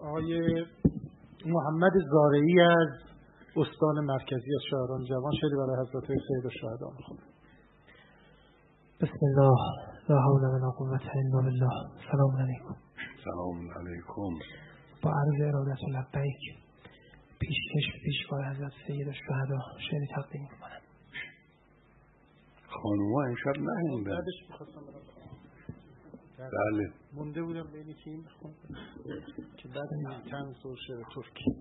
آقای محمد زارعی از استان مرکزی از شاعران جوان شعری برای حضرت سید الشهدا می‌خونه. بسم الله لا حول ولا قوة الا بالله. سلام علیکم. سلام علیکم. با عرض ارادت و لبیک پیشکش به پیشوای حضرت سید الشهدا شعری تقدیم می‌کنم. خانوما امشب نموندن. بله. مونده بودم بینی که این بخون که بعد این طنز و شعر ترکی.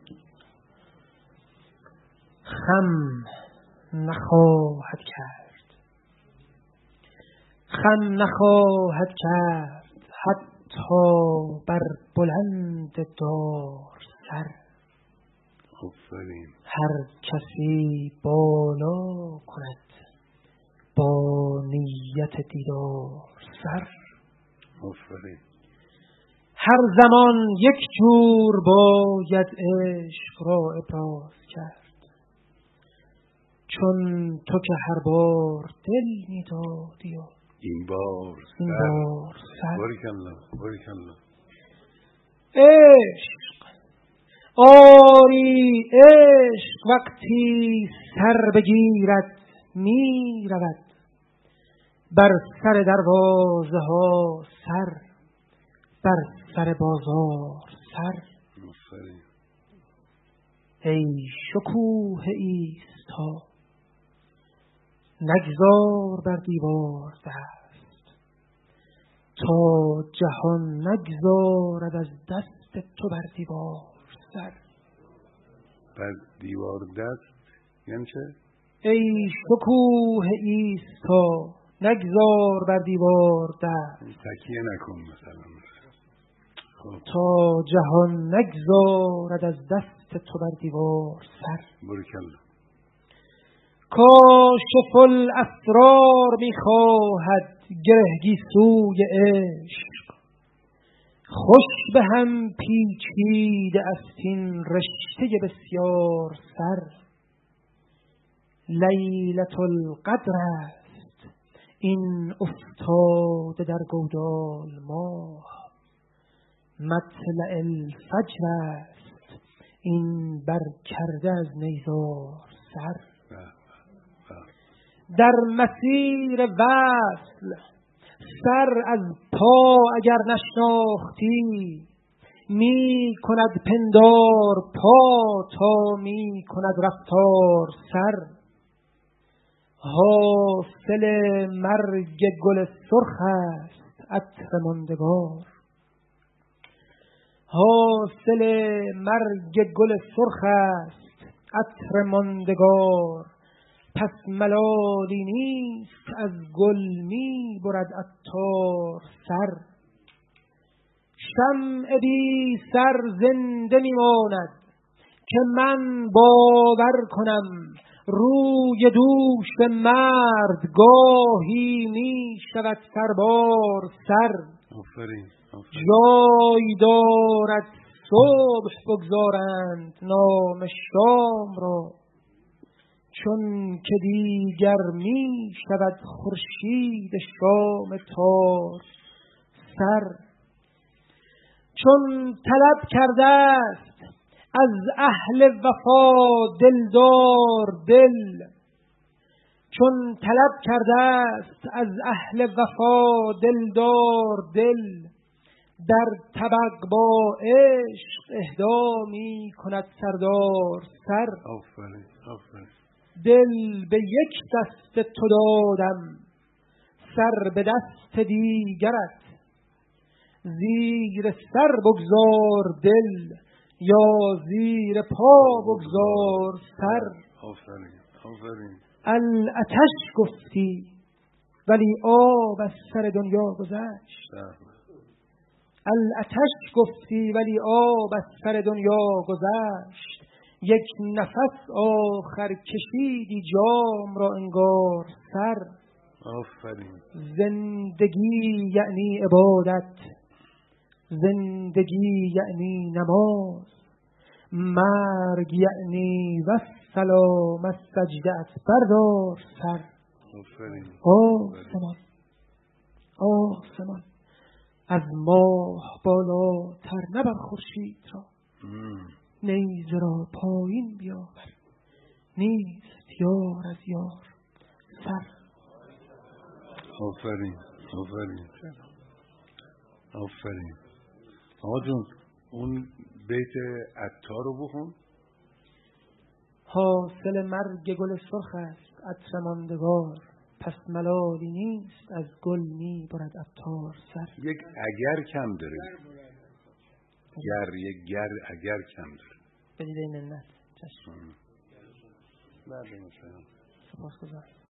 خم نخواهد کرد، خم نخواهد کرد حتی بر بلند دار سر. هر کسی بالا کند با نیت دیدار سر. هر زمان یک جور باید عشق را ابراز کرد، چون تو که هر بار دل میدادی و این بار سر. باریکالله. عشق، آری عشق وقتی سر بگیرد می رود بر سر دروازه ها سر، بر سر بازار سر. ای شکوه ایستا نگذار بر دیوار دست، تا جهان نگذارد از دست تو بر دیوار سر. بر دیوار دست یعنی چه؟ ای شکوه ایستا نگذار بر دیوار دست، تکیه نکن مثلا. تا جهان نگذارد از دست تو بر دیوار سر. باریکالله. کاشف الاسرار میخواهد گرهگی سوی عشق، خوش به هم پیچیده است این رشته بسیار سر. لیلة القدر است این افتاده در گودال ماه، مطلع الفجر است این بر کرده از نیزار سر. در مسیر وصل سر از پا اگر نشناختی، می کند پندار پا تا می کند رفتار سر. حاصل مرگ گل سرخ است عطر ماندگار، حاصل مرگ گل سرخ است عطر ماندگار. پس ملالی نیست از گل می برد عطار سر. شمع بی سر زنده می ماند که من باور کنم، روی دوش مرد گاهی می شود سربار سر. جای دارد صبح بگذارند نام شام را، چون که دیگر می شود خورشید شام تار سر. چون طلب کرده است از اهل وفا دلدار دل، چون طلب کرده است از اهل وفا دلدار دل، در طبق با عشق اهدا می کند سردار سر. دل به یک دست تو دادم، سر به دست دیگرت، زیر سر بگذار دل یا زیر پا بگذار سر. العطش گفتی ولی آب از سر دنیا گذشت، العطش گفتی ولی آب از سر دنیا گذشت. یک نفس آخر کشیدی جام را انگار سر. زندگی یعنی عبادت، زندگی یعنی نماز، مرگ یعنی والسلام از سجده‌ات بردار سر. آسمان از ماه بالاتر نبر خورشید را، نیزه را پایین بیاور، نیست یار از یار سر. آفرین آفرین آفرین. آقا جون اون بیت عطار رو بخون. حاصل مرگ گل سرخ است عطر ماندگار، پس ملالی نیست از گل می برد عطار سر. یک اگر کم داره، یک گر اگر کم داره. بدید این منت. چشم. بله مثلا سپاسگزارم.